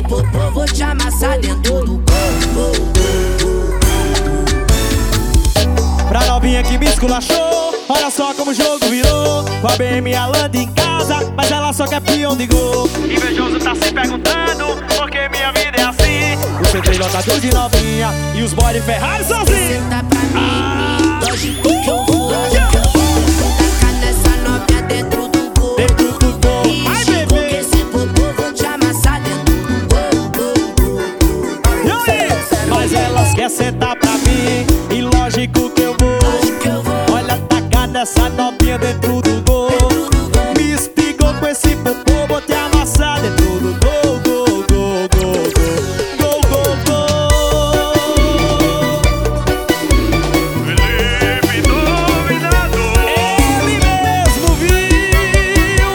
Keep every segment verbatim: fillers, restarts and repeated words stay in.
popô, vou te amassar dentro do gol. Pra novinha que me esculachou, olha só como o jogo virou. Com a B M alando em casa, mas ela só quer peão de gol. Invejoso tá se perguntando, porque minha vida é assim. O C três lotado de novinha e os body Ferrari sozinho. Senta pra mim, lógico que eu vou, lógico que eu vou tacar nessa novinha dentro do gol. Dentro do gol. E Ai, Chico, bebê, que esse popô, vou te amassar dentro do gol, gol, gol. e aí? Mas elas quer sentar pra mim, e lógico que eu vou. Lógico que eu vou. Olha, tacar nessa novinha dentro do gol. Me espigou com esse popô, vou te amassar dentro do gol, gol, gol, gol, gol, gol, gol, gol. Felipe Dominador. Ele mesmo viu.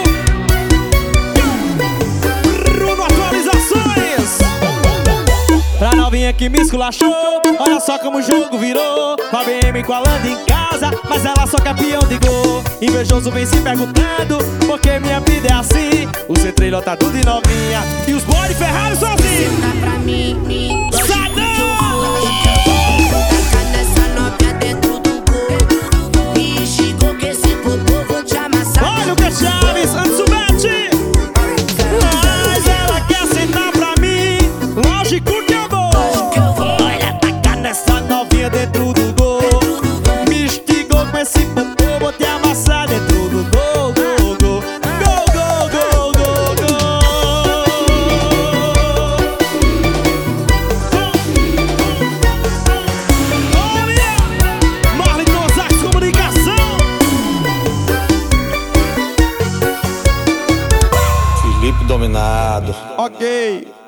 Bruno Atualizações. Pra novinha que me esculachou, olha só como o jogo virou. Com a B M com a Landa em casa, mas ela só campeão de gol. Invejoso vem se perguntando, porque minha vida é assim. O C três lotado de novinha e os body Ferrari sozinho. Senta pra mim, mim, lógico Sai que eu vou, lógico que eu vou tacar nessa novinha dentro do gol. E Chico, que esse popô, vou te amassar. Olha o que é Chaves, Ansubete. Mas ela quer sentar pra mim, lógico que eu vou. Lógico que eu vou. Olha, tacar nessa novinha dentro do gol. Me estigou com esse popô, vou te amassar dentro do gol, gol, gol. Gol, gol, gol, gol, gol. Olha, Marley Gonzaga Comunicação. Felipe Dominado. Ok.